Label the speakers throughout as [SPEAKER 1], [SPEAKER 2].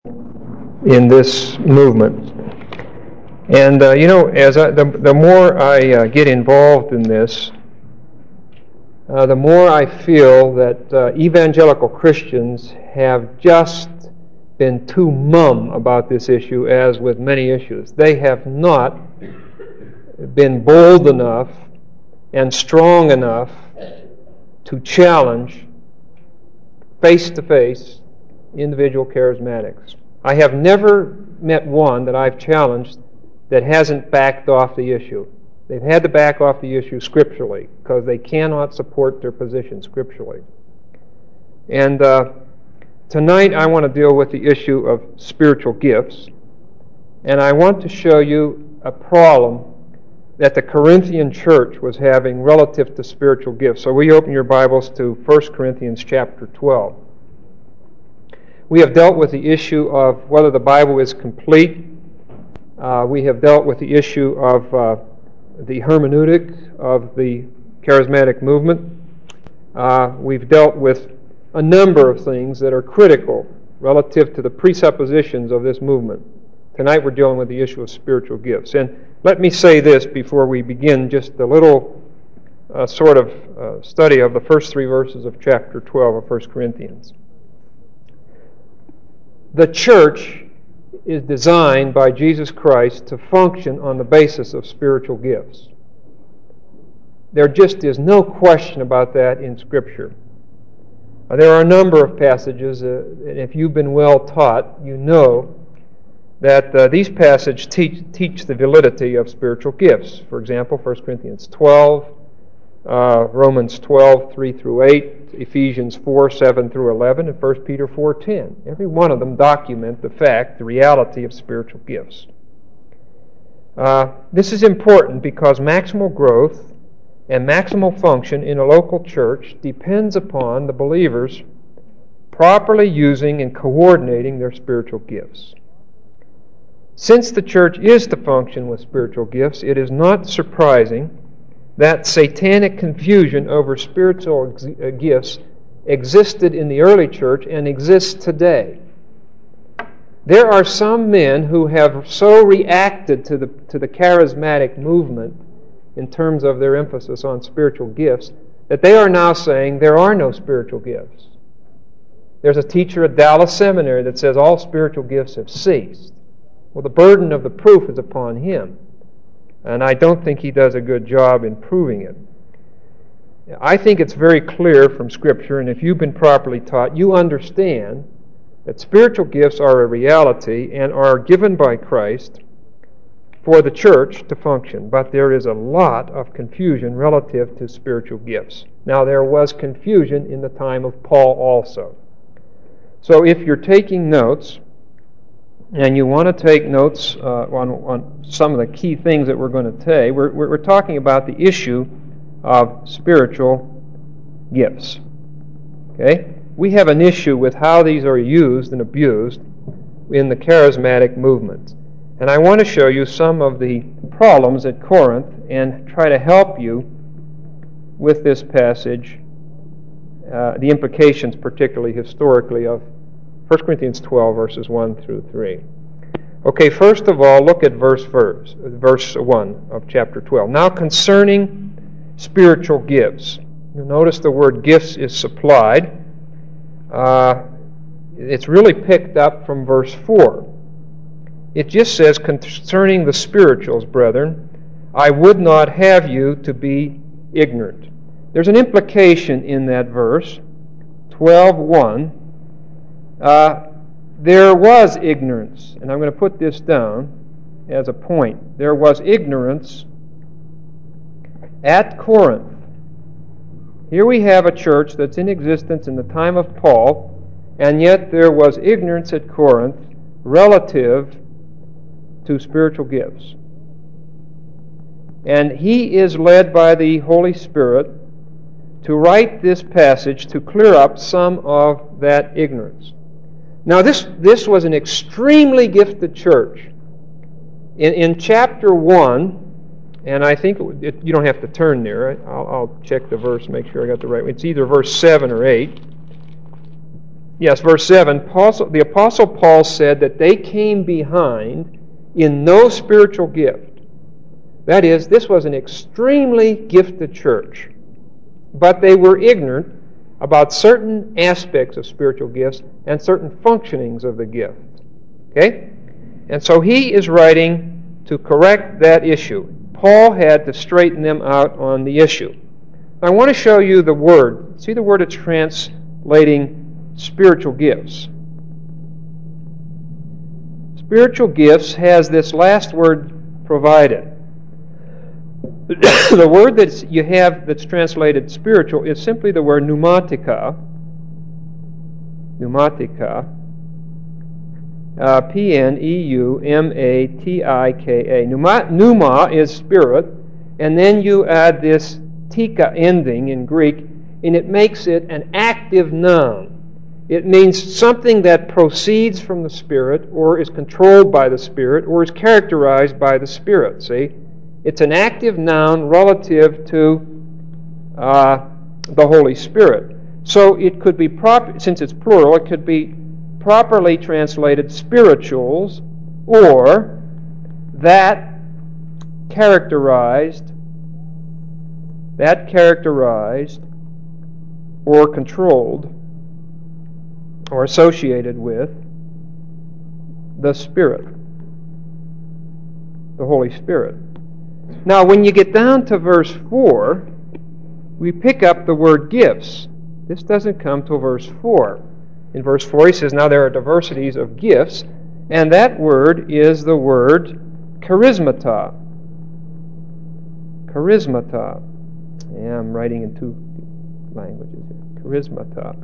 [SPEAKER 1] in this movement. And the more I get involved in this, the more I feel that evangelical Christians have just been too mum about this issue, as with many issues. They have not been bold enough and strong enough to challenge face-to-face individual charismatics. I have never met one that I've challenged that hasn't backed off the issue. They've had to back off the issue scripturally because they cannot support their position scripturally. And tonight I want to deal with the issue of spiritual gifts. And I want to show you a problem that the Corinthian church was having relative to spiritual gifts. So will you open your Bibles to 1 Corinthians chapter 12. We have dealt with the issue of whether the Bible is complete. We have dealt with the issue of the hermeneutic of the charismatic movement. We've dealt with a number of things that are critical relative to the presuppositions of this movement. Tonight we're dealing with the issue of spiritual gifts. And let me say this before we begin, just a little study of the first three verses of chapter 12 of 1 Corinthians. The church is designed by Jesus Christ to function on the basis of spiritual gifts. There just is no question about that in Scripture. There are a number of passages, and if you've been well taught, you know that these passages teach the validity of spiritual gifts. For example, 1 Corinthians 12, Romans 12, 3 through 8, Ephesians 4, 7 through 11, and 1 Peter 4, 10. Every one of them document the reality of spiritual gifts. This is important because maximal growth and maximal function in a local church depends upon the believers properly using and coordinating their spiritual gifts. Since the church is to function with spiritual gifts, it is not surprising that satanic confusion over spiritual gifts existed in the early church and exists today. There are some men who have so reacted to the charismatic movement in terms of their emphasis on spiritual gifts that they are now saying there are no spiritual gifts. There's a teacher at Dallas Seminary that says all spiritual gifts have ceased. Well, the burden of the proof is upon him. And I don't think he does a good job in proving it. I think it's very clear from Scripture, and if you've been properly taught, you understand that spiritual gifts are a reality and are given by Christ for the church to function. But there is a lot of confusion relative to spiritual gifts. Now, there was confusion in the time of Paul also. So if you're taking notes, and you want to take notes on some of the key things that we're going to say, we're talking about the issue of spiritual gifts. Okay? We have an issue with how these are used and abused in the charismatic movement. And I want to show you some of the problems at Corinth and try to help you with this passage, the implications particularly historically of 1 Corinthians 12, verses 1 through 3. Okay, first of all, look at verse 1 of chapter 12. Now concerning spiritual gifts. You'll notice the word gifts is supplied. It's really picked up from verse 4. It just says, concerning the spirituals, brethren, I would not have you to be ignorant. There's an implication in that verse, 12:1. There was ignorance, and I'm going to put this down as a point. There was ignorance at Corinth. Here we have a church that's in existence in the time of Paul, and yet there was ignorance at Corinth relative to spiritual gifts. And he is led by the Holy Spirit to write this passage to clear up some of that ignorance. Now, this was an extremely gifted church. In chapter 1, and I think you don't have to turn there. I'll check the verse, make sure I got the right one. It's either verse 7 or 8. Yes, verse 7, the Apostle Paul said that they came behind in no spiritual gift. That is, this was an extremely gifted church, but they were ignorant about certain aspects of spiritual gifts and certain functionings of the gift. Okay? And so he is writing to correct that issue. Paul had to straighten them out on the issue. I want to show you the word. See the word it's translating spiritual gifts. Spiritual gifts has this last word provided. The word that you have that's translated spiritual is simply the word pneumatika. Pneumatika. Pneumatika. Pneuma is spirit, and then you add this tika ending in Greek, and it makes it an active noun. It means something that proceeds from the Spirit, or is controlled by the Spirit, or is characterized by the Spirit. See? It's an active noun relative to the Holy Spirit. So it could be, since it's plural, it could be properly translated spirituals, or that characterized or controlled or associated with the Spirit, the Holy Spirit. Now, when you get down to verse 4, we pick up the word gifts. This doesn't come till verse 4. In verse 4, he says, now there are diversities of gifts, and that word is the word charismata. Charismata. Yeah, I'm writing in two languages here. Charismata.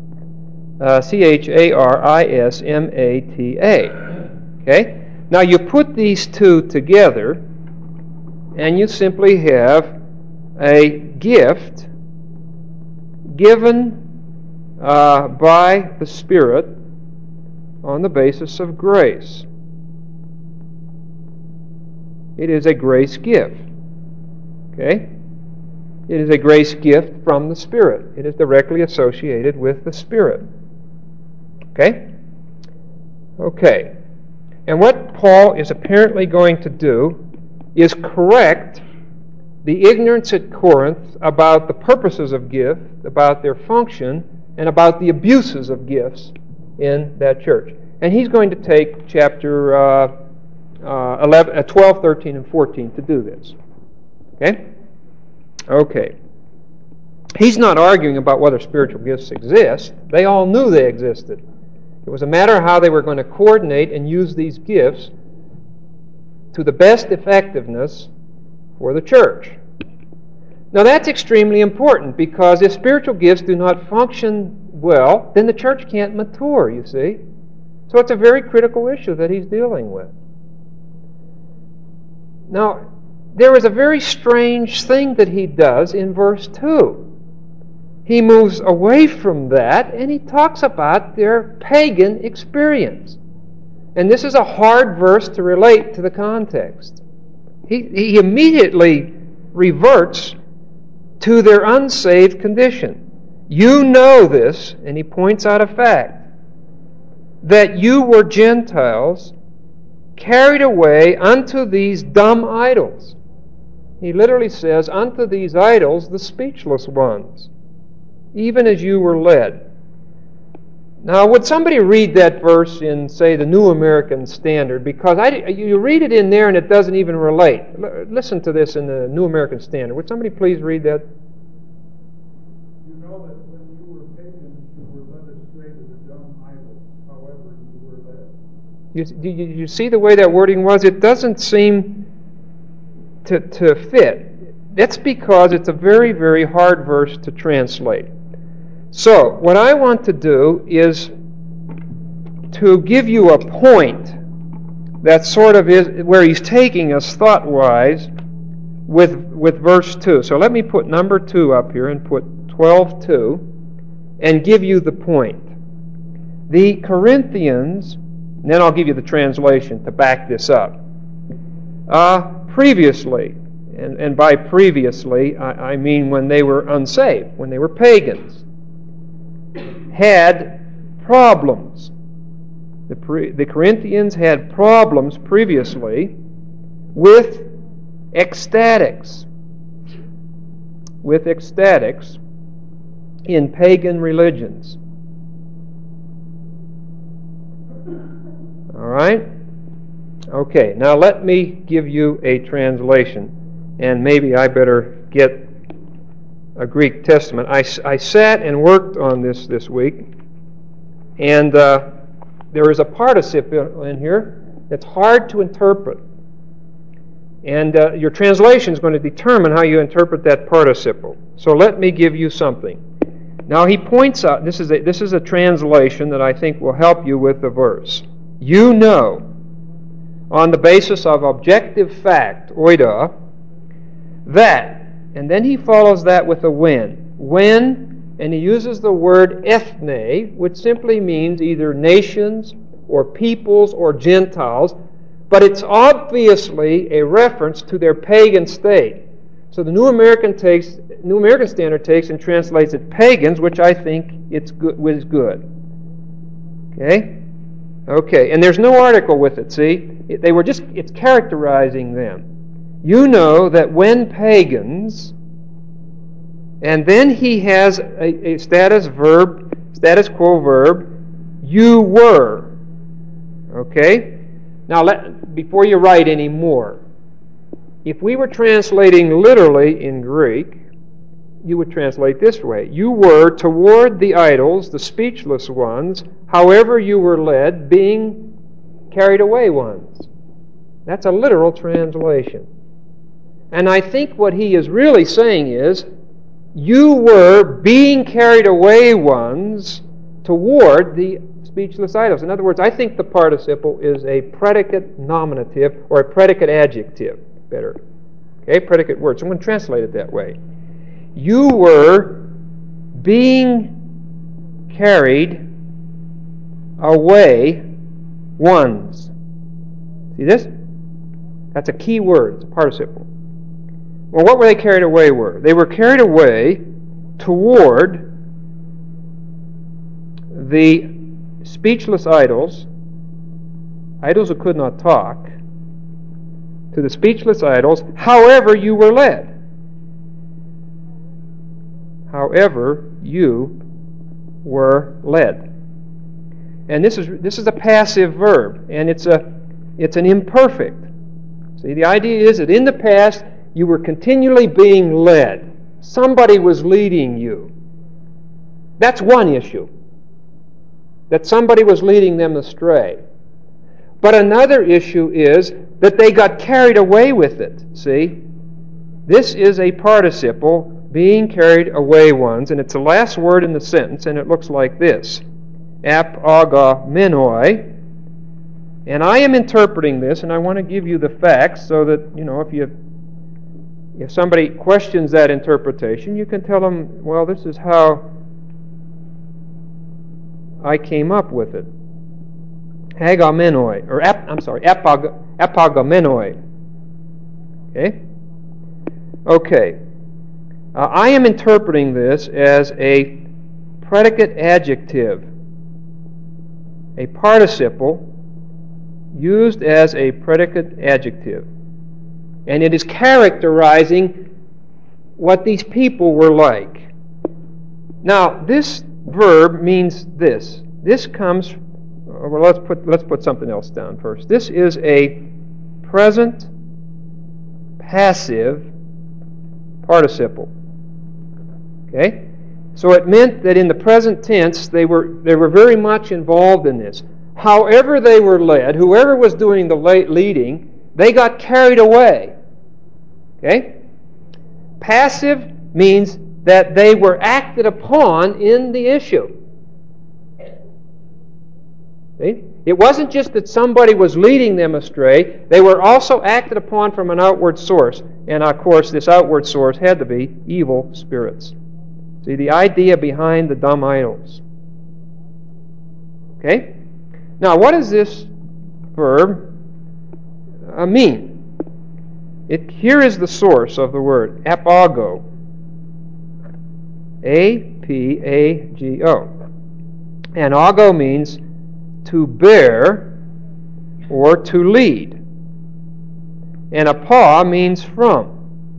[SPEAKER 1] Charismata. Okay? Now you put these two together, and you simply have a gift given by the Spirit on the basis of grace. It is a grace gift. Okay? It is a grace gift from the Spirit. It is directly associated with the Spirit. Okay? Okay. And what Paul is apparently going to do is correct the ignorance at Corinth about the purposes of gift, about their function, and about the abuses of gifts in that church. And he's going to take chapter 12, 13, and 14 to do this. Okay? Okay. He's not arguing about whether spiritual gifts exist. They all knew they existed. It was a matter of how they were going to coordinate and use these gifts to the best effectiveness for the church. Now that's extremely important, because if spiritual gifts do not function well, then the church can't mature, you see. So it's a very critical issue that he's dealing with. Now, there is a very strange thing that he does in verse 2. He moves away from that, and he talks about their pagan experience. And this is a hard verse to relate to the context. He immediately reverts to their unsaved condition. You know this, and he points out a fact, that you were Gentiles carried away unto these dumb idols. He literally says, unto these idols, the speechless ones, even as you were led. Now, would somebody read that verse in, say, the New American Standard? Because you read it in there and it doesn't even relate. Listen to this in the New American Standard. Would somebody please read that?
[SPEAKER 2] You know that when you were pagans, you were led astray to the dumb idols, however you were led.
[SPEAKER 1] You see the way that wording was? It doesn't seem to fit. That's because it's a very, very hard verse to translate. So, what I want to do is to give you a point that sort of is where he's taking us thought-wise with verse 2. So let me put number 2 up here and put 12:2 and give you the point. The Corinthians, and then I'll give you the translation to back this up. Previously, and by previously, I mean when they were unsaved, when they were pagans, had problems. The Corinthians had problems previously with ecstatics. With ecstatics in pagan religions. All right? Okay, now let me give you a translation, and maybe I better get a Greek Testament. I sat and worked on this week, and there is a participle in here that's hard to interpret. And your translation is going to determine how you interpret that participle. So let me give you something. Now he points out, this is a translation that I think will help you with the verse. You know, on the basis of objective fact, oida, that, and then he follows that with a when. When, and he uses the word ethne, which simply means either nations or peoples or Gentiles, but it's obviously a reference to their pagan state. So the New American Standard takes and translates it pagans, which I think is good. Okay, and there's no article with it, see? It's characterizing them. You know that when pagans, and then he has a status quo verb, you were. Okay? Now, before you write any more, if we were translating literally in Greek, you would translate this way. You were toward the idols, the speechless ones, however you were led, being carried away ones. That's a literal translation. And I think what he is really saying is, you were being carried away ones toward the speechless idols. In other words, I think the participle is a predicate nominative or a predicate adjective. Better. Okay, predicate word. So I'm going to translate it that way. You were being carried away ones. See this? That's a key word. It's a participle. Well, what were they carried away were? They were carried away toward the speechless idols who could not talk, to the speechless idols, however you were led. However you were led. And this is a passive verb, and it's an imperfect. See, the idea is that in the past you were continually being led. Somebody was leading you. That's one issue. That somebody was leading them astray. But another issue is that they got carried away with it. See? This is a participle, being carried away ones, and it's the last word in the sentence, and it looks like this. Apagamenoi. And I am interpreting this, and I want to give you the facts so that, if somebody questions that interpretation, you can tell them, well, this is how I came up with it. Apagamenoi. Okay. I am interpreting this as a predicate adjective, a participle used as a predicate adjective. And it is characterizing what these people were like. Now, this verb means this. This comes, well, let's put something else down first. This is a present passive participle. Okay? So it meant that in the present tense they were very much involved in this. However they were led, whoever was doing the leading, they got carried away. Okay? Passive means that they were acted upon in the issue. See? It wasn't just that somebody was leading them astray. They were also acted upon from an outward source. And of course, this outward source had to be evil spirits. See, the idea behind the dumb idols. Okay? Now, what does this verb mean? Here is the source of the word, apago. A-P-A-G-O. And ago means to bear or to lead. And apa means from.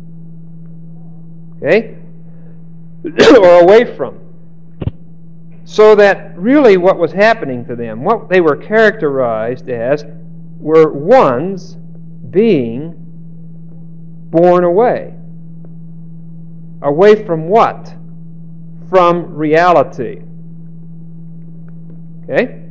[SPEAKER 1] Okay? Or away from. So that really what was happening to them, what they were characterized as, were ones being borne away. Away from what? From reality. Okay?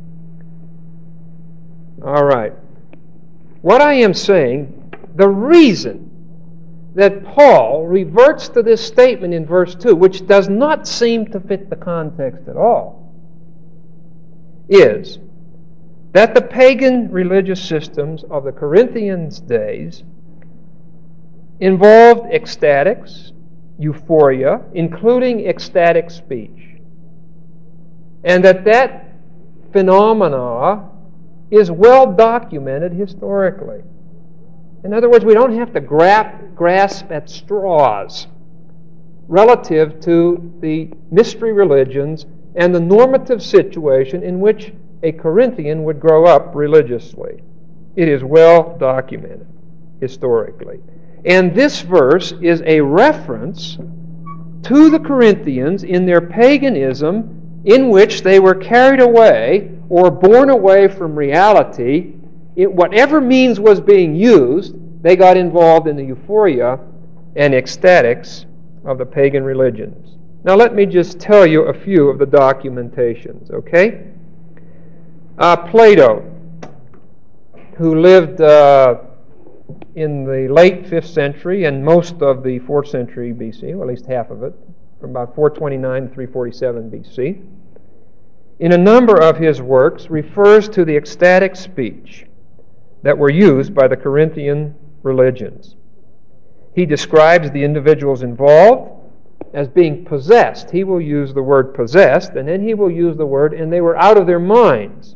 [SPEAKER 1] All right. What I am saying, the reason that Paul reverts to this statement in verse 2, which does not seem to fit the context at all, is that the pagan religious systems of the Corinthians' days involved ecstatics, euphoria, including ecstatic speech. And that phenomena is well documented historically. In other words, we don't have to grasp at straws relative to the mystery religions and the normative situation in which a Corinthian would grow up religiously. It is well documented historically. And this verse is a reference to the Corinthians in their paganism, in which they were carried away or borne away from reality. Whatever means was being used, they got involved in the euphoria and ecstatics of the pagan religions. Now let me just tell you a few of the documentations, okay? Plato, who lived in the late 5th century and most of the 4th century BC, or at least half of it, from about 429 to 347 BC, in a number of his works refers to the ecstatic speech that were used by the Corinthian religions. He describes the individuals involved as being possessed. He will use the word possessed, and then he will use the word, and they were out of their minds.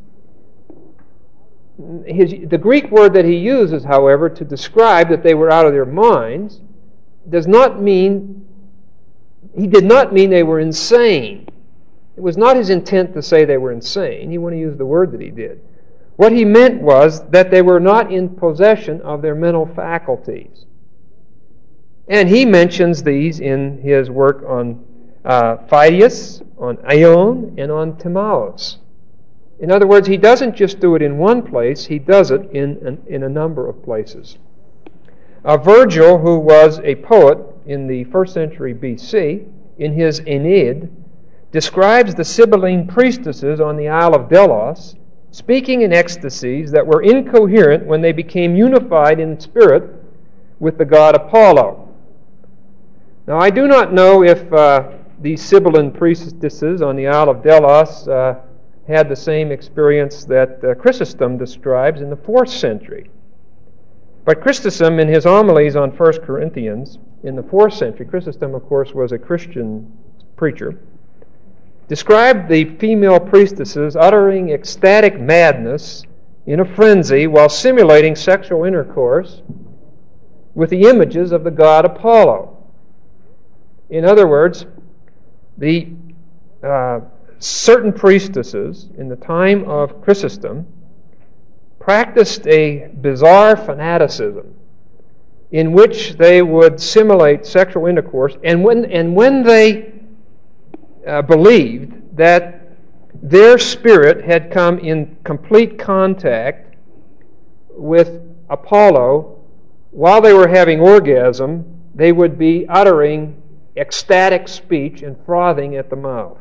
[SPEAKER 1] The Greek word that he uses, however, to describe that they were out of their minds, does not mean, he did not mean they were insane. It was not his intent to say they were insane. He wouldn't use the word that he did. What he meant was that they were not in possession of their mental faculties. And he mentions these in his work on Phidias, on Ion, and on Timaeus. In other words, he doesn't just do it in one place, he does it in a number of places. Virgil, who was a poet in the 1st century BC, in his Aeneid, describes the Sibylline priestesses on the Isle of Delos speaking in ecstasies that were incoherent when they became unified in spirit with the god Apollo. Now, I do not know if these Sibylline priestesses on the Isle of Delos had the same experience that Chrysostom describes in the 4th century. But Chrysostom, in his homilies on 1 Corinthians in the 4th century, Chrysostom, of course, was a Christian preacher, described the female priestesses uttering ecstatic madness in a frenzy while simulating sexual intercourse with the images of the god Apollo. In other words, the certain priestesses in the time of Chrysostom practiced a bizarre fanaticism in which they would simulate sexual intercourse, and when they believed that their spirit had come in complete contact with Apollo, while they were having orgasm, they would be uttering ecstatic speech and frothing at the mouth.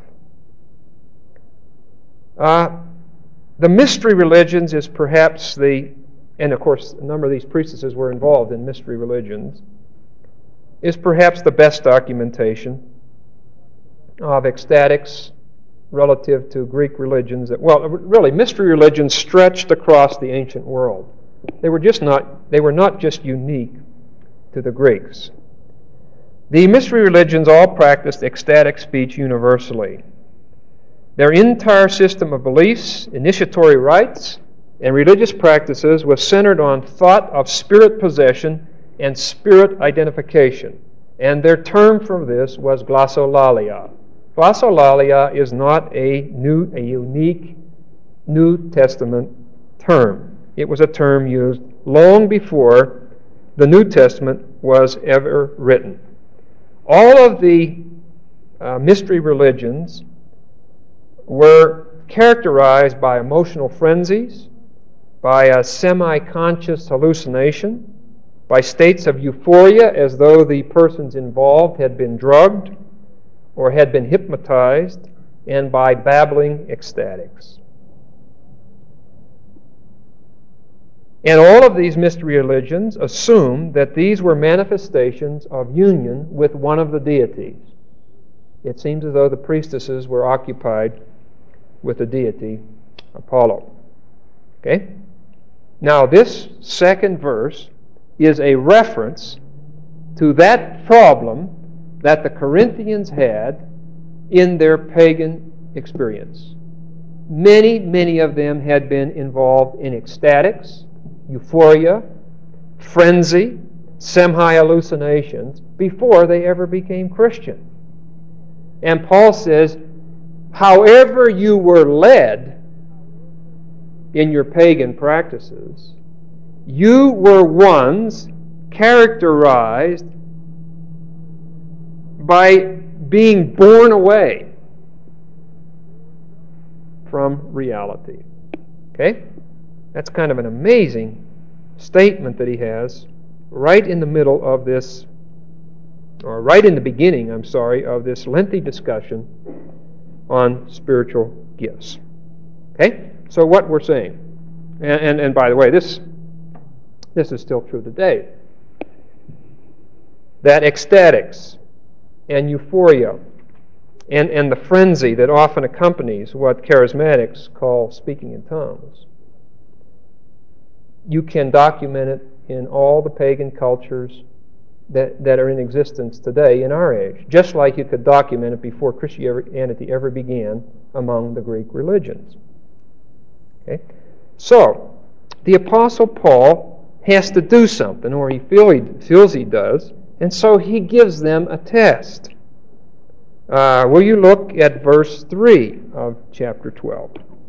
[SPEAKER 1] The mystery religions is perhaps and of course a number of these priestesses were involved in mystery religions, is perhaps the best documentation of ecstatics relative to Greek religions. Really, mystery religions stretched across the ancient world. They were not just unique to the Greeks. The mystery religions all practiced ecstatic speech universally. Their entire system of beliefs, initiatory rites, and religious practices was centered on thought of spirit possession and spirit identification. And their term for this was glossolalia. Glossolalia is not a unique New Testament term. It was a term used long before the New Testament was ever written. All of the mystery religions were characterized by emotional frenzies, by a semi-conscious hallucination, by states of euphoria as though the persons involved had been drugged or had been hypnotized, and by babbling ecstatics. And all of these mystery religions assumed that these were manifestations of union with one of the deities. It seems as though the priestesses were occupied with the deity Apollo. Okay? Now, this second verse is a reference to that problem that the Corinthians had in their pagan experience. Many of them had been involved in ecstatics, euphoria, frenzy, semi-hallucinations before they ever became Christian. And Paul says, however you were led in your pagan practices, you were ones characterized by being borne away from reality. Okay? That's kind of an amazing statement that he has right in the middle of this, or right in the beginning, of this lengthy discussion on spiritual gifts. Okay? So what we're saying, and by the way, this is still true today, that ecstatics and euphoria and the frenzy that often accompanies what charismatics call speaking in tongues, you can document it in all the pagan cultures that are in existence today in our age, just like you could document it before Christianity ever began among the Greek religions. Okay? So, the Apostle Paul has to do something, or he feels he does, and so he gives them a test. Will you look at verse 3 of chapter 12?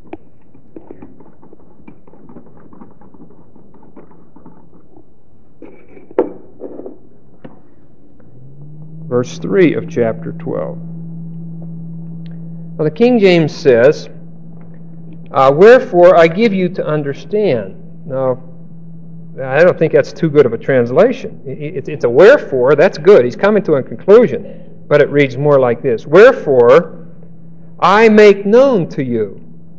[SPEAKER 1] Verse 3 of chapter 12. Well, the King James says, wherefore I give you to understand. Now, I don't think that's too good of a translation. It's a wherefore, that's good. He's coming to a conclusion. But it reads more like this. Wherefore I make known to you.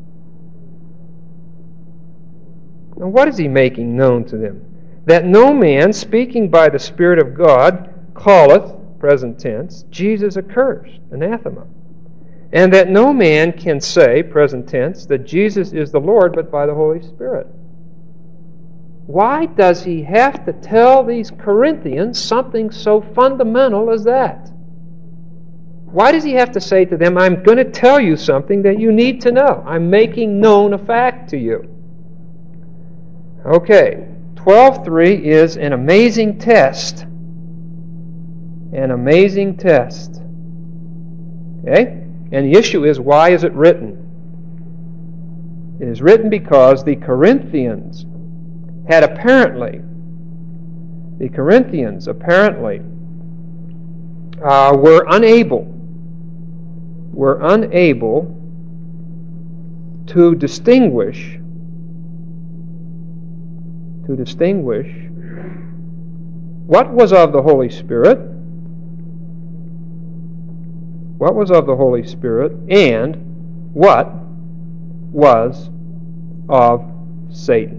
[SPEAKER 1] Now, what is he making known to them? That no man, speaking by the Spirit of God, calleth, present tense, Jesus accursed, anathema. And that no man can say, present tense, that Jesus is the Lord, but by the Holy Spirit. Why does he have to tell these Corinthians something so fundamental as that? Why does he have to say to them, I'm going to tell you something that you need to know. I'm making known a fact to you. Okay, 12:3 is an amazing test. An amazing test. Okay? And the issue is, why is it written? It is written because the Corinthians apparently were unable to distinguish what was of the Holy Spirit, and what was of Satan.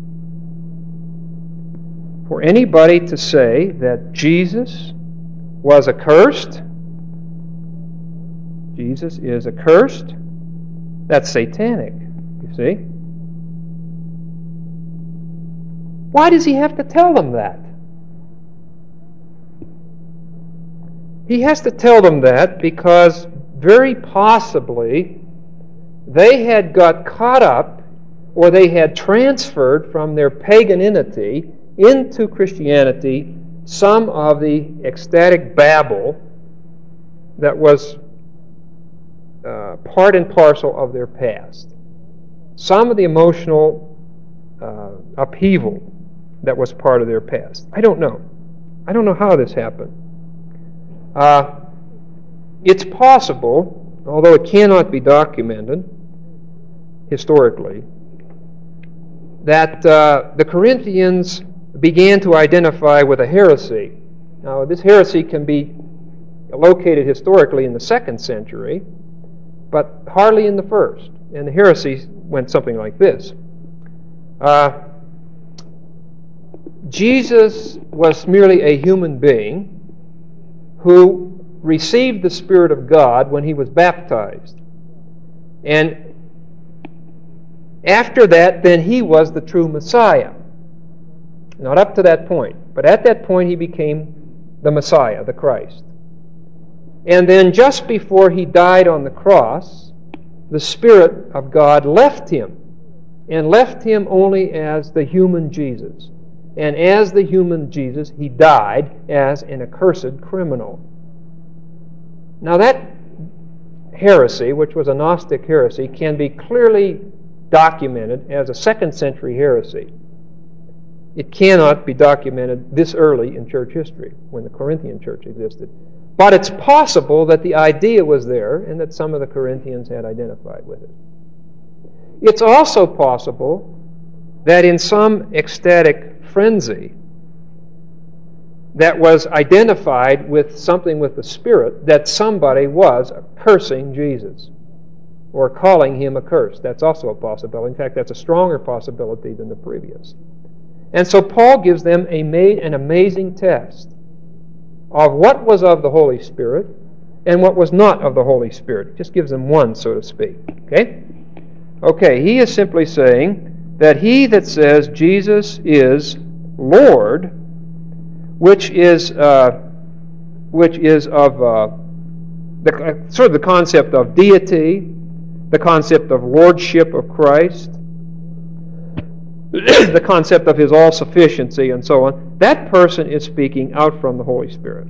[SPEAKER 1] For anybody to say that Jesus was accursed, Jesus is accursed, that's satanic, you see. Why does he have to tell them that? He has to tell them that because very possibly they had got caught up, or they had transferred from their paganity into Christianity some of the ecstatic babble that was part and parcel of their past. Some of the emotional upheaval that was part of their past. I don't know. I don't know how this happened. It's possible, although it cannot be documented historically, that the Corinthians began to identify with a heresy. Now, this heresy can be located historically in the 2nd century, but hardly in the 1st. And the heresy went something like this. Jesus was merely a human being who received the Spirit of God when he was baptized. And after that, then he was the true Messiah. Not up to that point, but at that point he became the Messiah, the Christ. And then just before he died on the cross, the Spirit of God left him, and left him only as the human Jesus. And as the human Jesus, he died as an accursed criminal. Now that heresy, which was a Gnostic heresy, can be clearly documented as a 2nd century heresy. It cannot be documented this early in church history, when the Corinthian church existed. But it's possible that the idea was there and that some of the Corinthians had identified with it. It's also possible that in some ecstatic frenzy that was identified with something with the Spirit, that somebody was cursing Jesus or calling him accursed. That's also a possibility. In fact, that's a stronger possibility than the previous. And so Paul gives them an amazing test of what was of the Holy Spirit and what was not of the Holy Spirit. Just gives them one, so to speak. Okay, he is simply saying that he that says Jesus is Lord, which is of the concept of deity, the concept of lordship of Christ, the concept of his all-sufficiency, and so on, that person is speaking out from the Holy Spirit.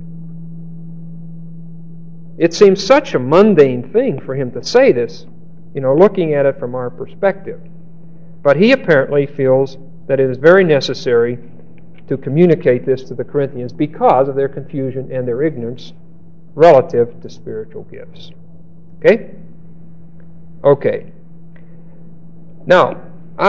[SPEAKER 1] It seems such a mundane thing for him to say this, looking at it from our perspective. But he apparently feels that it is very necessary to communicate this to the Corinthians because of their confusion and their ignorance relative to spiritual gifts. Okay. Now,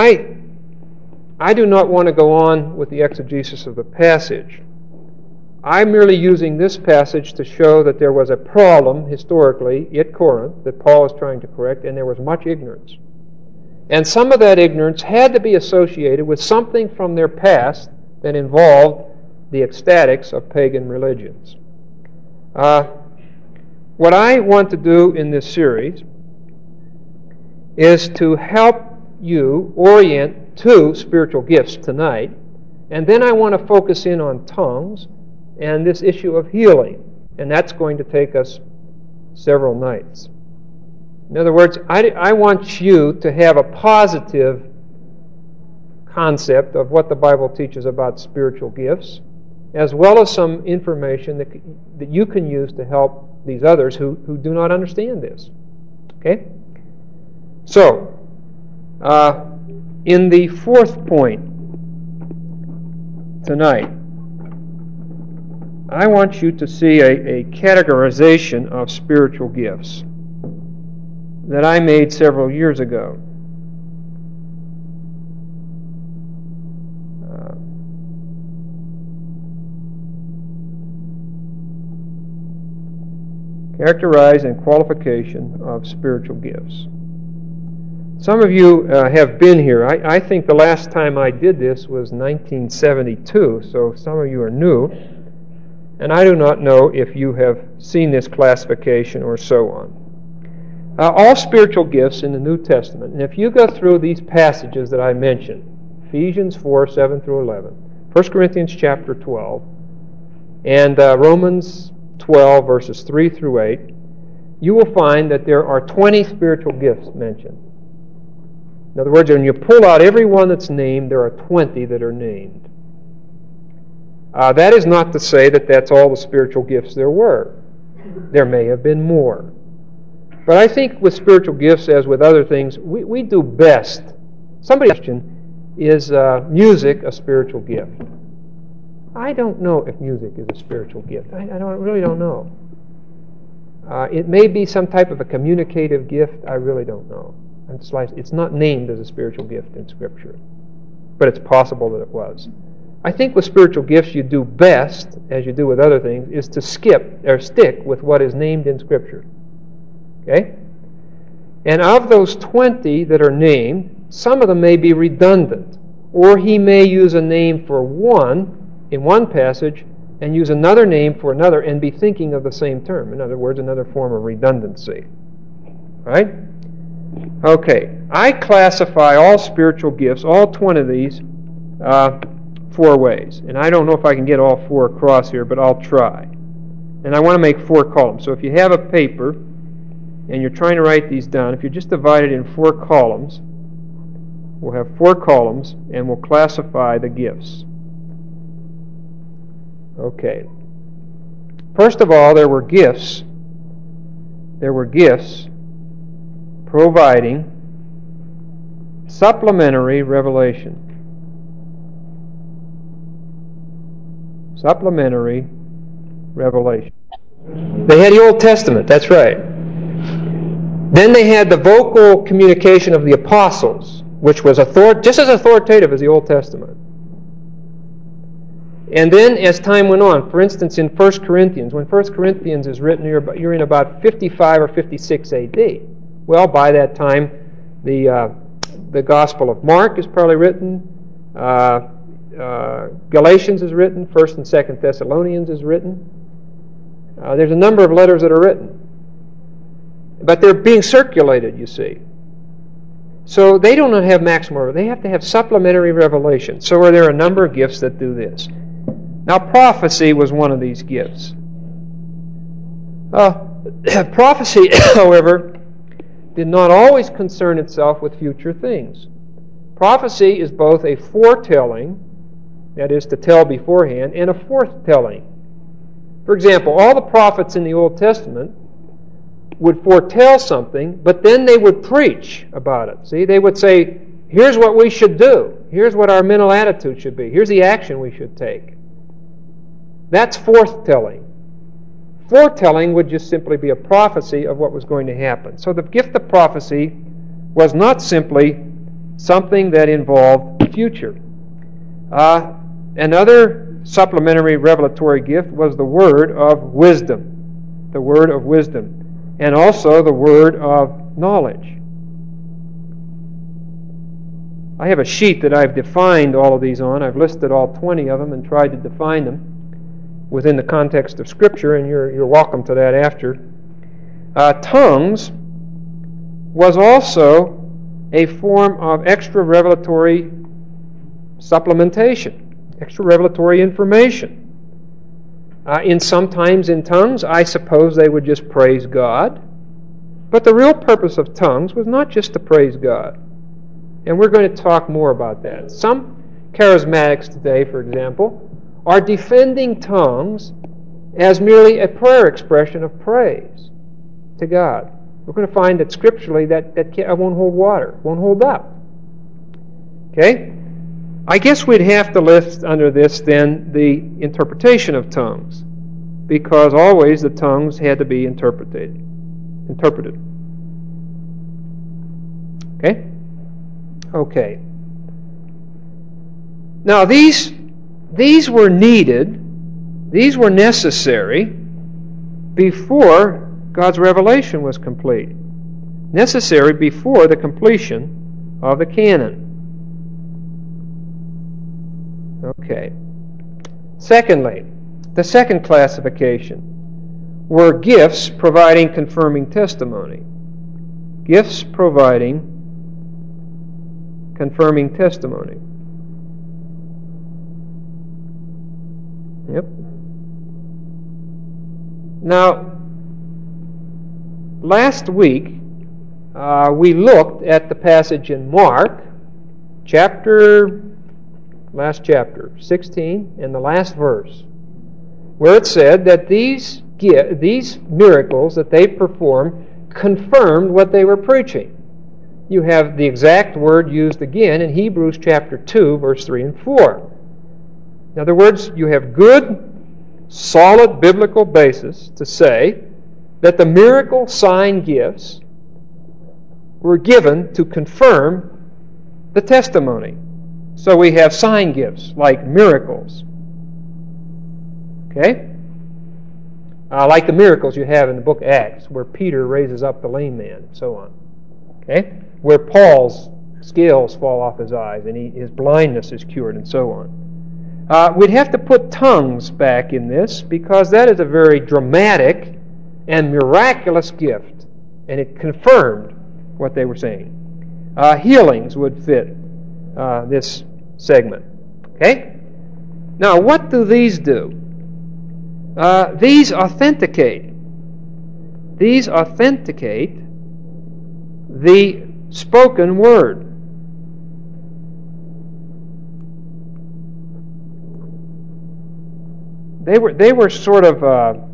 [SPEAKER 1] I do not want to go on with the exegesis of the passage. I'm merely using this passage to show that there was a problem historically at Corinth that Paul is trying to correct, and there was much ignorance. And some of that ignorance had to be associated with something from their past that involved the ecstatics of pagan religions. What I want to do in this series is to help you orient to spiritual gifts tonight, and then I want to focus in on tongues and this issue of healing, and that's going to take us several nights. In other words, I want you to have a positive concept of what the Bible teaches about spiritual gifts, as well as some information that you can use to help these others who do not understand this. So, in the 4th point tonight, I want you to see a categorization of spiritual gifts that I made several years ago. Characterize and qualification of spiritual gifts. Some of you have been here. I think the last time I did this was 1972, so some of you are new. And I do not know if you have seen this classification or so on. All spiritual gifts in the New Testament, and if you go through these passages that I mentioned, Ephesians 4, 7 through 11, 1 Corinthians chapter 12, and Romans 12, verses 3 through 8, you will find that there are 20 spiritual gifts mentioned. In other words, when you pull out every one that's named, there are 20 that are named. That is not to say that that's all the spiritual gifts there were. There may have been more. But I think with spiritual gifts, as with other things, we do best. Somebody's question is music a spiritual gift? I don't know if music is a spiritual gift. I really don't know. It may be some type of a communicative gift. I really don't know. It's not named as a spiritual gift in Scripture, but it's possible that it was. I think with spiritual gifts you do best, as you do with other things, is to stick with what is named in Scripture. Okay? And of those 20 that are named, some of them may be redundant, or he may use a name for one in one passage and use another name for another and be thinking of the same term. In other words, another form of redundancy. Right? Okay. I classify all spiritual gifts, all 20 of these, 4 ways. And I don't know if I can get all 4 across here, but I'll try. And I want to make 4 columns. So if you have a paper and you're trying to write these down, if you just divide it in 4 columns, we'll have 4 columns and we'll classify the gifts. Okay. First of all, there were gifts. There were gifts providing supplementary revelation. Supplementary revelation. They had the Old Testament, that's right. Then they had the vocal communication of the apostles, which was just as authoritative as the Old Testament. And then as time went on, for instance in 1 Corinthians, when 1 Corinthians is written, you're in about 55 or 56 A.D. Well, by that time, the Gospel of Mark is probably written, Galatians is written, 1st and 2nd Thessalonians is written. There's a number of letters that are written. But they're being circulated, you see. So they do not have maximal, they have to have supplementary revelation. So are there a number of gifts that do this. Now prophecy was one of these gifts. Prophecy, however, did not always concern itself with future things. Prophecy is both a foretelling, that is to tell beforehand, and a forthtelling. For example, all the prophets in the Old Testament would foretell something, but then they would preach about it. See, they would say, here's what we should do. Here's what our mental attitude should be. Here's the action we should take. That's forthtelling. Foretelling would just simply be a prophecy of what was going to happen. So the gift of prophecy was not simply something that involved the future. Another supplementary revelatory gift was the word of wisdom. The word of wisdom. And also the word of knowledge. I have a sheet that I've defined all of these on. I've listed all 20 of them and tried to define them within the context of Scripture, and you're welcome to that after. Tongues was also a form of extra revelatory supplementation, extra revelatory information. Sometimes in tongues, I suppose they would just praise God. But the real purpose of tongues was not just to praise God. And we're going to talk more about that. Some charismatics today, for example, are defending tongues as merely a prayer expression of praise to God. We're going to find that scripturally that won't hold water, won't hold up. Okay? I guess we'd have to list under this then the interpretation of tongues, because always the tongues had to be interpreted. Okay? Okay. Now these were needed, these were necessary before God's revelation was complete. Necessary before the completion of the canon. Okay. Secondly, the second classification were gifts providing confirming testimony. Gifts providing confirming testimony. Yep. Now, last week we looked at the passage in Mark, last chapter, 16, and the last verse, where it said that these miracles that they performed confirmed what they were preaching. You have the exact word used again in Hebrews chapter 2, verse 3 and 4. In other words, you have good, solid biblical basis to say that the miracle sign gifts were given to confirm the testimony. So we have sign gifts like miracles. Okay? Like the miracles you have in the book of Acts, where Peter raises up the lame man, and so on. Okay? Where Paul's scales fall off his eyes and his blindness is cured, and so on. We'd have to put tongues back in this because that is a very dramatic and miraculous gift, and it confirmed what they were saying. Healings would fit this segment. Okay? Now, what do these do? These authenticate. These authenticate the spoken word. They were sort of a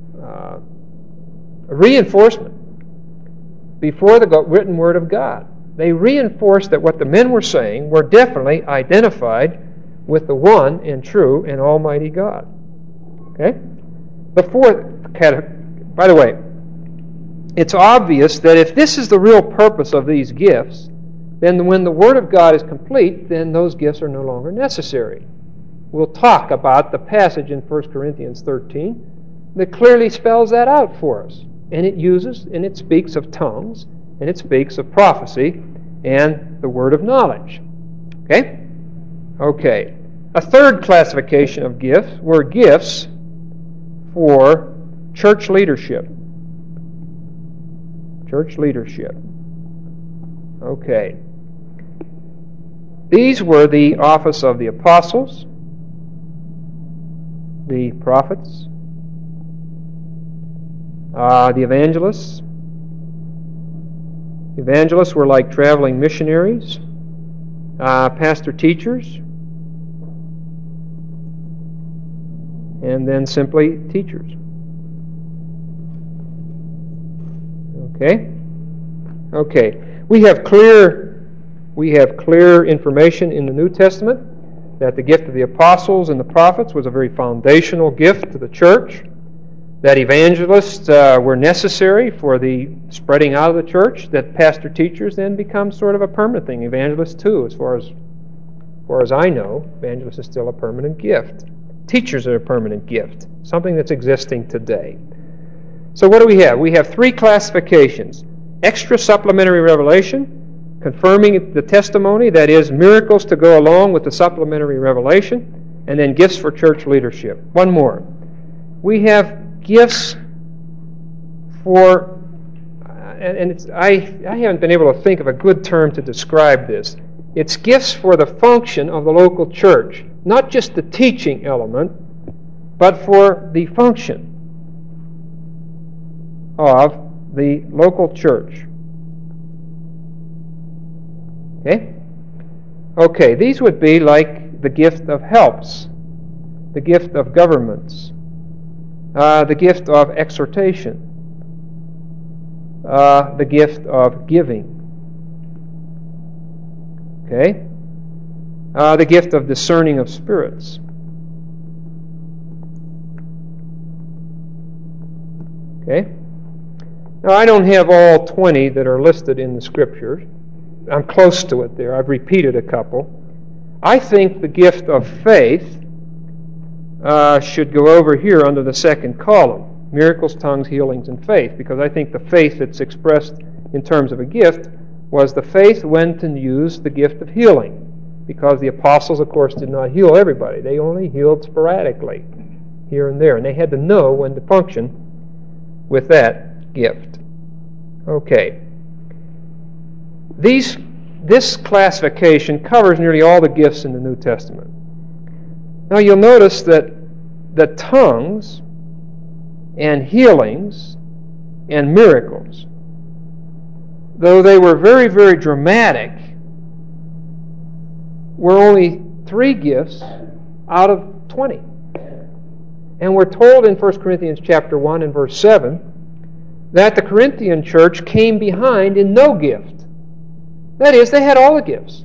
[SPEAKER 1] reinforcement before the written word of God. They reinforced that what the men were saying were definitely identified with the one and true and almighty God. Okay? The fourth category, by the way, it's obvious that if this is the real purpose of these gifts, then when the Word of God is complete, then those gifts are no longer necessary. We'll talk about the passage in 1 Corinthians 13 that clearly spells that out for us. And it uses, and it speaks of tongues, and it speaks of prophecy and the word of knowledge. Okay? Okay. A third classification of gifts were gifts for church leadership. Church leadership. Okay. These were the office of the apostles, the prophets, the evangelists. Evangelists were like traveling missionaries, pastor teachers, and then simply teachers. Okay? Okay. We have clear information in the New Testament that the gift of the apostles and the prophets was a very foundational gift to the church, that evangelists were necessary for the spreading out of the church, that pastor teachers then become sort of a permanent thing. Evangelists too, as far as I know, evangelists is still a permanent gift. Teachers are a permanent gift, something that's existing today. So what do we have? We have three classifications. Extra supplementary revelation, confirming the testimony, that is, miracles to go along with the supplementary revelation, and then gifts for church leadership. One more. We have gifts for, I haven't been able to think of a good term to describe this. It's gifts for the function of the local church, not just the teaching element, but for the function of the local church. Okay? Okay, these would be like the gift of helps, the gift of governments, the gift of exhortation, the gift of giving. Okay? The gift of discerning of spirits. Okay? Now, I don't have all 20 that are listed in the Scriptures. I'm close to it there. I've repeated a couple. I think the gift of faith should go over here under the second column. Miracles, tongues, healings, and faith. Because I think the faith that's expressed in terms of a gift was the faith went and used the gift of healing. Because the apostles, of course, did not heal everybody. They only healed sporadically, here and there. And they had to know when to function with that gift. Okay. This classification covers nearly all the gifts in the New Testament. Now you'll notice that the tongues and healings and miracles, though they were very, very dramatic, were only 3 gifts out of 20. And we're told in 1 Corinthians chapter 1 and verse 7 that the Corinthian church came behind in no gift. That is, they had all the gifts.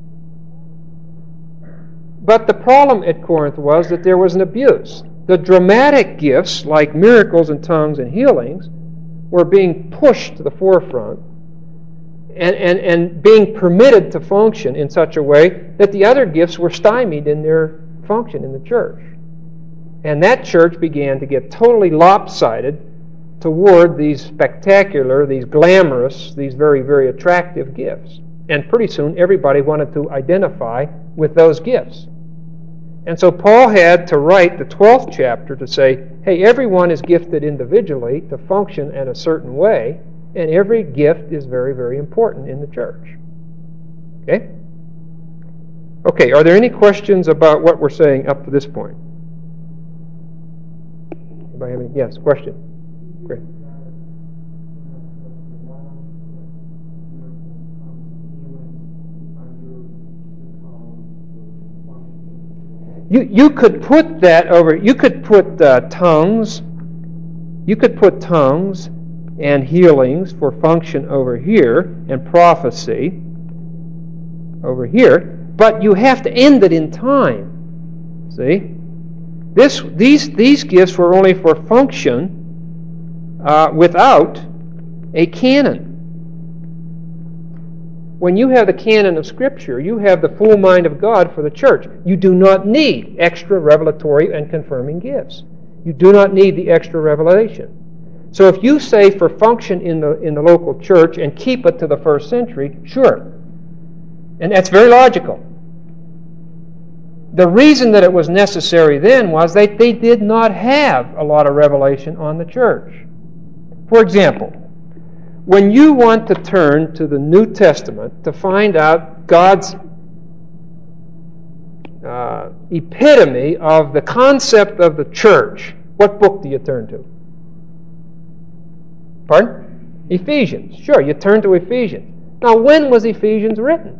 [SPEAKER 1] But the problem at Corinth was that there was an abuse. The dramatic gifts, like miracles and tongues and healings, were being pushed to the forefront and being permitted to function in such a way that the other gifts were stymied in their function in the church. And that church began to get totally lopsided toward these spectacular, these glamorous, these very, very attractive gifts. And pretty soon everybody wanted to identify with those gifts. And so Paul had to write the 12th chapter to say, hey, everyone is gifted individually to function in a certain way, and every gift is very, very important in the church. Okay? Okay, are there any questions about what we're saying up to this point? Anybody have any? Yes, question. Great. You could put that over. You could put tongues. You could put tongues and healings for function over here, and prophecy over here. But you have to end it in time. See, these gifts were only for function without a canon. When you have the canon of Scripture, you have the full mind of God for the church. You do not need extra revelatory and confirming gifts. You do not need the extra revelation. So if you say for function in the local church and keep it to the first century, sure. And that's very logical. The reason that it was necessary then was that they did not have a lot of revelation on the church. For example, when you want to turn to the New Testament to find out God's epitome of the concept of the church, what book do you turn to? Pardon? Ephesians. Sure, you turn to Ephesians. Now, when was Ephesians written?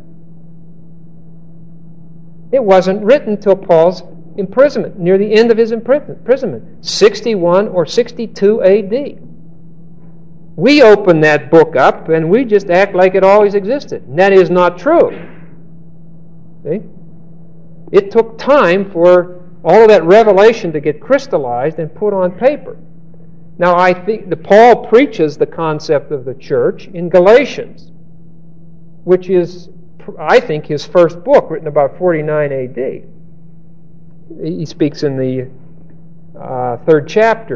[SPEAKER 1] It wasn't written till Paul's imprisonment, near the end of his imprisonment, 61 or 62 A.D. We open that book up and we just act like it always existed. And that is not true. See? It took time for all of that revelation to get crystallized and put on paper. Now, I think that Paul preaches the concept of the church in Galatians, which is, I think, his first book, written about 49 A.D. He speaks in the 3rd chapter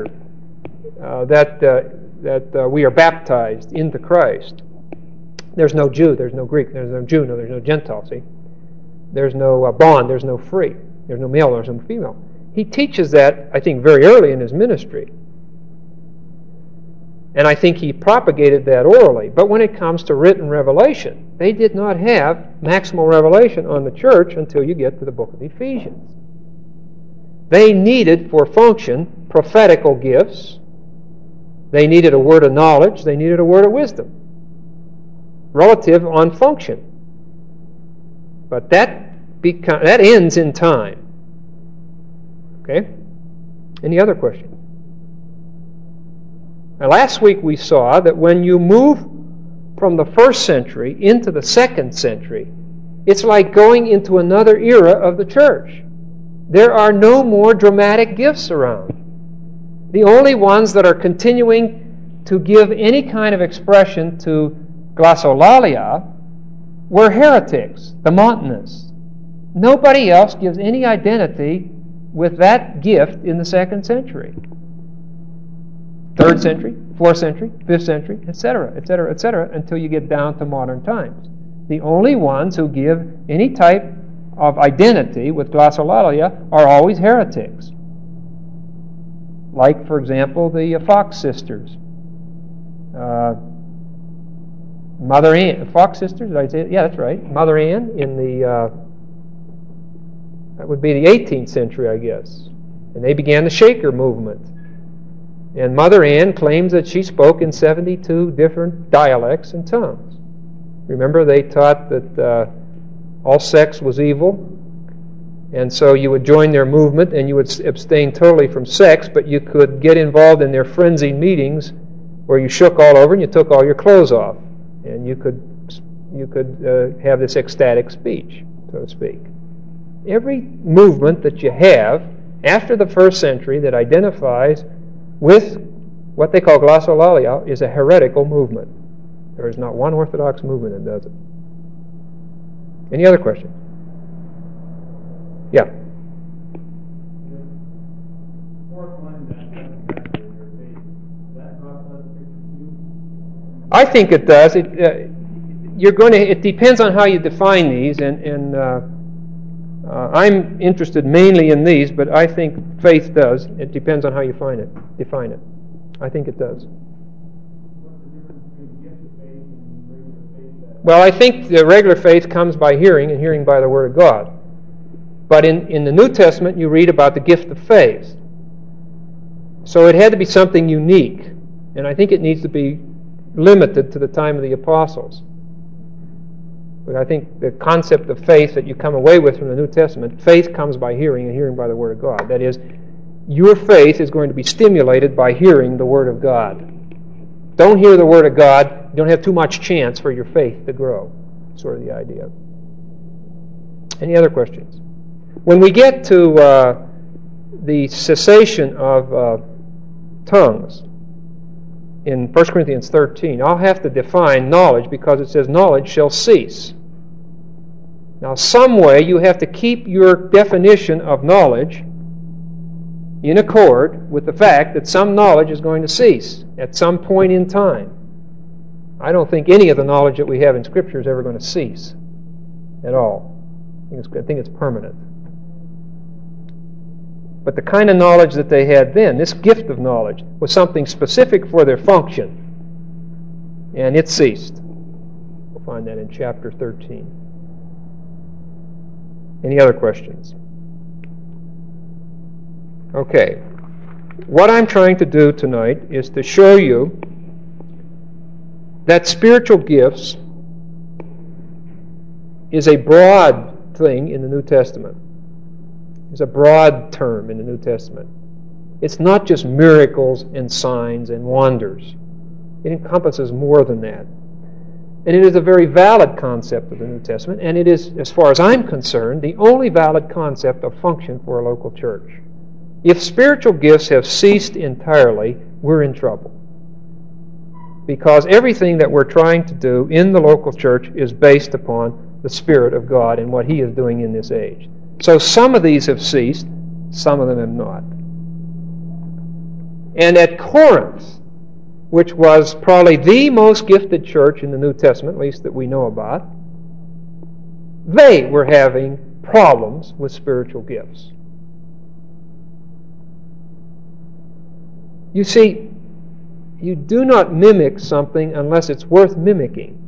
[SPEAKER 1] that we are baptized into Christ. There's no Jew, there's no Greek, there's no Jew, there's no Gentile, see? There's no bond, there's no free, there's no male, there's no female. He teaches that, I think, very early in his ministry. And I think he propagated that orally. But when it comes to written revelation, they did not have maximal revelation on the church until you get to the book of Ephesians. They needed, for function, prophetical gifts. They needed a word of knowledge. They needed a word of wisdom, relative on function. But that ends in time. Okay? Any other questions? Now, last week we saw that when you move from the 1st century into the 2nd century, it's like going into another era of the church. There are no more dramatic gifts around. The only ones that are continuing to give any kind of expression to glossolalia were heretics, the Montanists. Nobody else gives any identity with that gift in the 2nd century. 3rd century, 4th century, 5th century, etc., etc., etc., until you get down to modern times. The only ones who give any type of identity with glossolalia are always heretics. Like, for example, the Fox sisters. Mother Ann, Fox sisters, did I say it? Yeah, that's right. Mother Ann in the, that would be the 18th century, I guess. And they began the Shaker movement. And Mother Ann claims that she spoke in 72 different dialects and tongues. Remember, they taught that all sex was evil, and so you would join their movement and you would abstain totally from sex, but you could get involved in their frenzied meetings where you shook all over and you took all your clothes off, and you could have this ecstatic speech, so to speak. Every movement that you have after the first century that identifies with what they call glossolalia is a heretical movement. There is not one Orthodox movement that does it. Any other questions? Yeah. I think it does. It depends on how you define these, and I'm interested mainly in these, but I think faith does. It depends on how you define it. I think it does. Well, I think the regular faith comes by hearing, and hearing by the Word of God. But in the New Testament, you read about the gift of faith. So it had to be something unique, and I think it needs to be limited to the time of the apostles. But I think the concept of faith that you come away with from the New Testament, faith comes by hearing, and hearing by the Word of God. That is, your faith is going to be stimulated by hearing the Word of God. Don't hear the Word of God, you don't have too much chance for your faith to grow. Sort of the idea. Any other questions? When we get to the cessation of tongues in 1 Corinthians 13, I'll have to define knowledge because it says knowledge shall cease. Now, some way you have to keep your definition of knowledge in accord with the fact that some knowledge is going to cease at some point in time. I don't think any of the knowledge that we have in Scripture is ever going to cease at all. I think it's permanent. But the kind of knowledge that they had then, this gift of knowledge, was something specific for their function. And it ceased. We'll find that in chapter 13. Any other questions? Okay. What I'm trying to do tonight is to show you that spiritual gifts is a broad thing in the New Testament. It's a broad term in the New Testament. It's not just miracles and signs and wonders. It encompasses more than that. And it is a very valid concept of the New Testament, and it is, as far as I'm concerned, the only valid concept of function for a local church. If spiritual gifts have ceased entirely, we're in trouble. Because everything that we're trying to do in the local church is based upon the Spirit of God and what He is doing in this age. So some of these have ceased, some of them have not. And at Corinth, which was probably the most gifted church in the New Testament, at least that we know about, they were having problems with spiritual gifts. You see, you do not mimic something unless it's worth mimicking.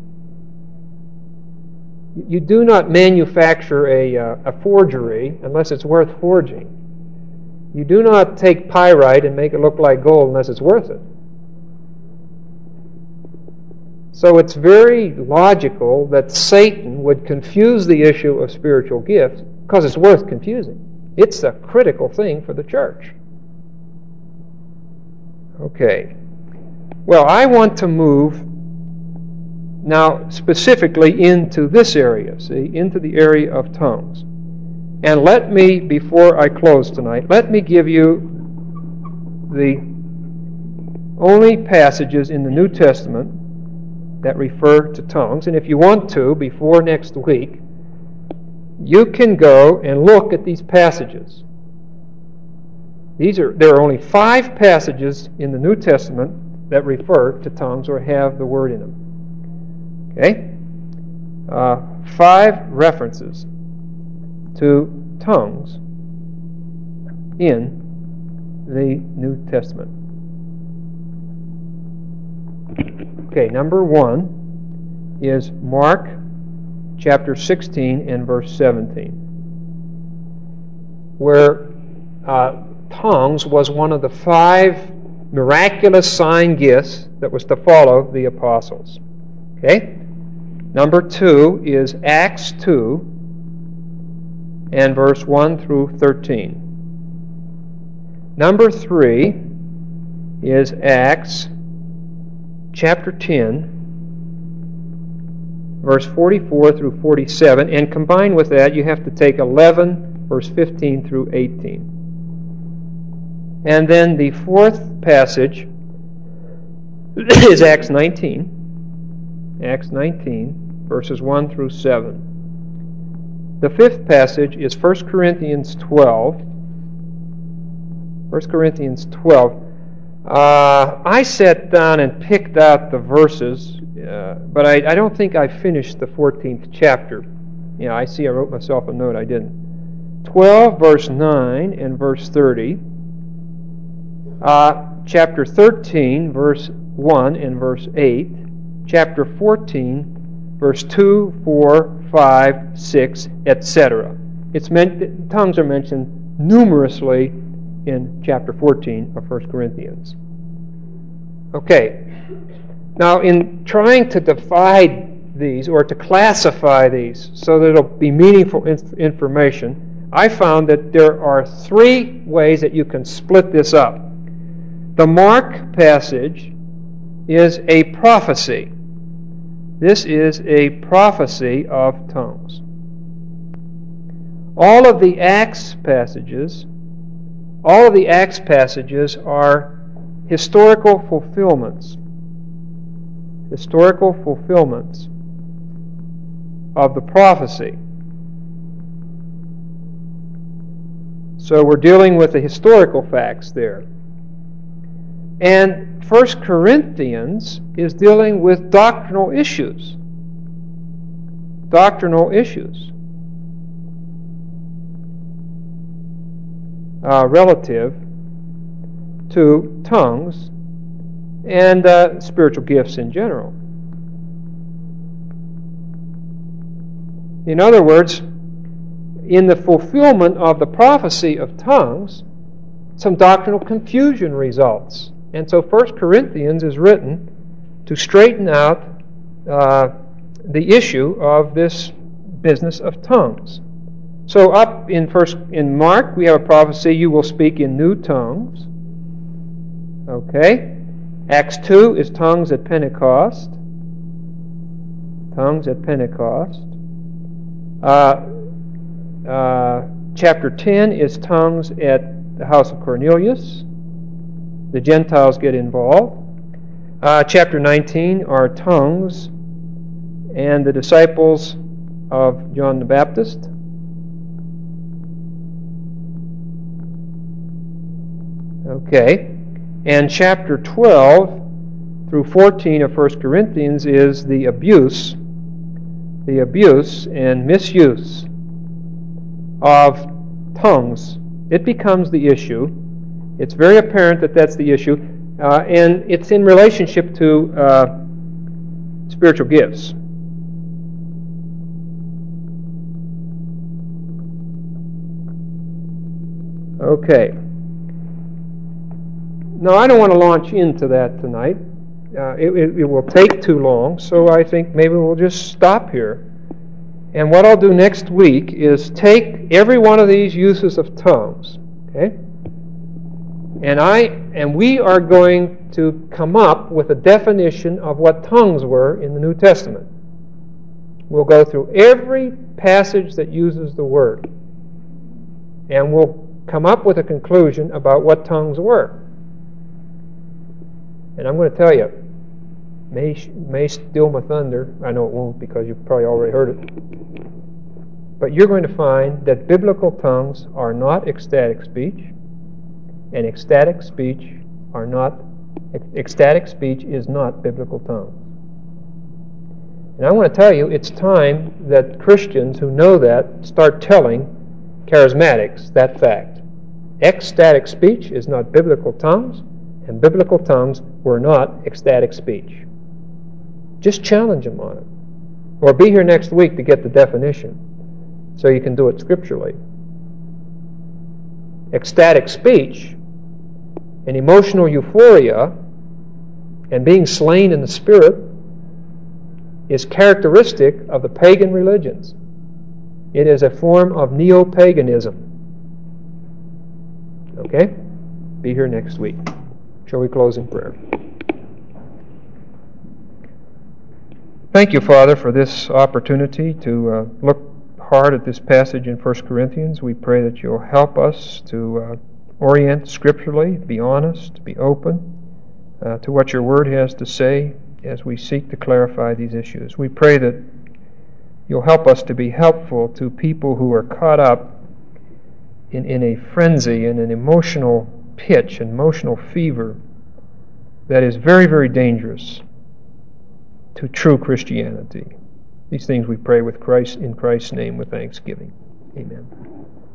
[SPEAKER 1] You do not manufacture a forgery unless it's worth forging. You do not take pyrite and make it look like gold unless it's worth it. So it's very logical that Satan would confuse the issue of spiritual gifts because it's worth confusing. It's a critical thing for the church. Okay. Well, I want to move now specifically into this area, see, into the area of tongues. And let me, before I close tonight, let me give you the only passages in the New Testament that refer to tongues. And if you want to, before next week, you can go and look at these passages. There are only 5 passages in the New Testament that refer to tongues or have the word in them. Okay? 5 references to tongues in the New Testament. Okay, number 1 is Mark chapter 16 and verse 17, where tongues was one of the 5 miraculous sign gifts that was to follow the apostles. Okay? Number 2 is Acts 2 and verse 1 through 13. Number 3 is Acts chapter 10, verse 44 through 47, and combined with that, you have to take 11, verse 15 through 18. And then the fourth passage is Acts 19. Acts 19, verses 1 through 7. The fifth passage is 1 Corinthians 12. 1 Corinthians 12. I sat down and picked out the verses, but I don't think I finished the 14th chapter. Yeah, I see I wrote myself a note. I didn't. 12, verse 9 and verse 30. Chapter 13, verse 1 and verse 8. Chapter 14, verse 2, 4, 5, 6, etc. It's meant that tongues are mentioned numerously in chapter 14 of 1 Corinthians. Okay. Now, in trying to divide these or to classify these so that it'll be meaningful information, I found that there are three ways that you can split this up. The Mark passage is a prophecy. This is a prophecy of tongues. All of the Acts passages are historical fulfillments. Historical fulfillments of the prophecy. So we're dealing with the historical facts there. And 1 Corinthians is dealing with doctrinal issues. Doctrinal issues. Relative to tongues and spiritual gifts in general. In other words, in the fulfillment of the prophecy of tongues, some doctrinal confusion results. And so 1 Corinthians is written to straighten out the issue of this business of tongues. So up in Mark, we have a prophecy, you will speak in new tongues. Okay. Acts 2 is tongues at Pentecost. Tongues at Pentecost. Chapter 10 is tongues at the house of Cornelius. The Gentiles get involved. Chapter 19 are tongues and the disciples of John the Baptist. Okay. And chapter 12 through 14 of 1 Corinthians is the abuse and misuse of tongues. It becomes the issue. It's very apparent that that's the issue, and it's in relationship to spiritual gifts. Okay. Now, I don't want to launch into that tonight. It will take too long, so I think maybe we'll just stop here. And what I'll do next week is take every one of these uses of tongues, okay? And we are going to come up with a definition of what tongues were in the New Testament. We'll go through every passage that uses the word, and we'll come up with a conclusion about what tongues were. And I'm going to tell you, may steal my thunder. I know it won't because you've probably already heard it. But you're going to find that biblical tongues are not ecstatic speech, and ecstatic speech is not biblical tongues. And I want to tell you, it's time that Christians who know that start telling charismatics that fact. Ecstatic speech is not biblical tongues, and biblical tongues were not ecstatic speech. Just challenge them on it. Or be here next week to get the definition so you can do it scripturally. Ecstatic speech and emotional euphoria and being slain in the Spirit is characteristic of the pagan religions. It is a form of neo-paganism. Okay? Be here next week. Shall we close in prayer? Thank you, Father, for this opportunity to look hard at this passage in 1 Corinthians. We pray that you'll help us to orient scripturally, be honest, be open to what your Word has to say as we seek to clarify these issues. We pray that you'll help us to be helpful to people who are caught up in a frenzy, in an emotional pitch, an emotional fever that is very, very dangerous to true Christianity. These things we pray with Christ, in Christ's name, with thanksgiving. Amen.